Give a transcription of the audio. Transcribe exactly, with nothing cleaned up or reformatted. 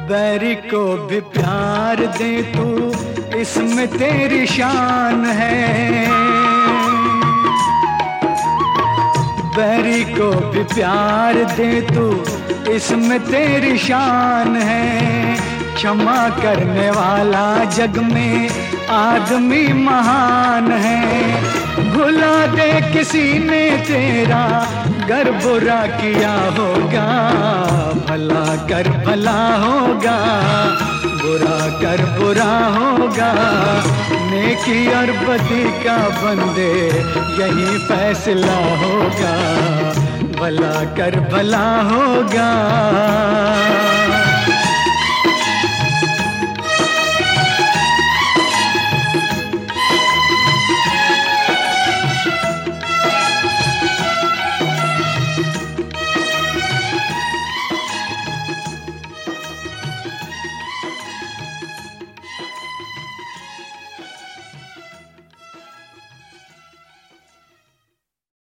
बैरी को भी प्यार दे तू, इसमें तेरी शान है। बैरी को भी प्यार दे तू, इसमें तेरी शान है। क्षमा करने वाला जग में आदमी महान है। भुला दे किसी ने तेरा गर बुरा किया होगा, भला कर भला होगा, बुरा कर बुरा होगा। नेकी और बदी का बंदे यही फैसला होगा, भला कर भला होगा।